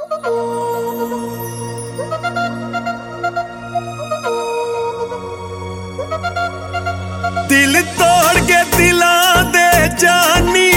दिल तोड़ के दिलां दे जानी,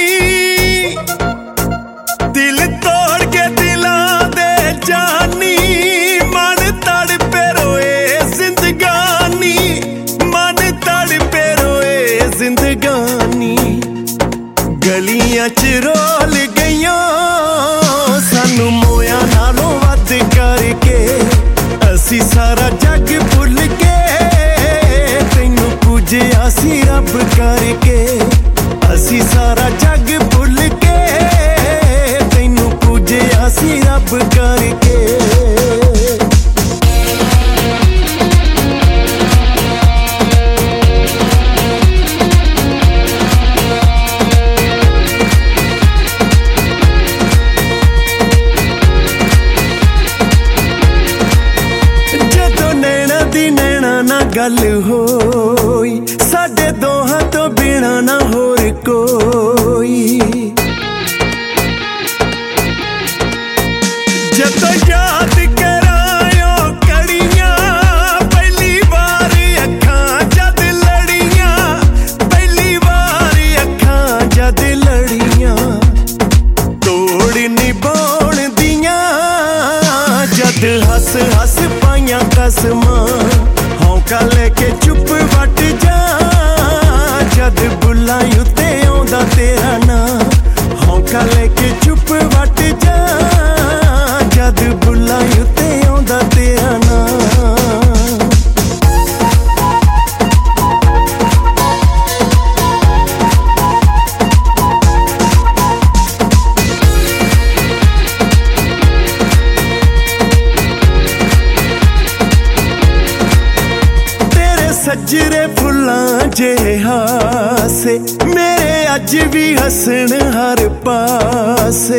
दिल तोड़ के दिलां दे जानी, मन तड़पे रोए जिंदगानी, मन तड़पे रोए जिंदगानी। गलियां च रोल गईयां सानू मोया नालों वध करके, असी सारा जग भुल के तैनू पूजिया सी रब करके, असी सारा जग भुल के तैनू पूजिया सी रब करके। गल होई साडे दोहां तो बिना ना होर कोई, जदों याद करायो कड़ियां पहली बार अखां जद लड़ियां, पहली बार अखां जद लड़ियां, तोड़ निभाउण दियां जद हस हस पाइयां कसमां, हौका लेके चुप वट जा जद बुला उत्ते आउंदा तेरा नां, हौका लेके चुप वट जा जद बुला उत्ते आउंदा तेरा नां। सजरे फुल्लां जे हासे मेरे अज भी हसन हर पासे,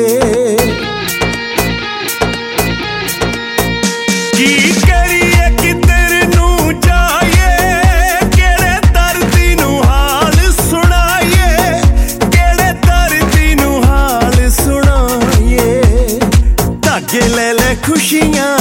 की करिए किधर नू जाइए, केड़े दर्दी नू हाल सुनाइए, केड़े दर्दी नू हाल सुनाइए। धागे ले ले खुशियां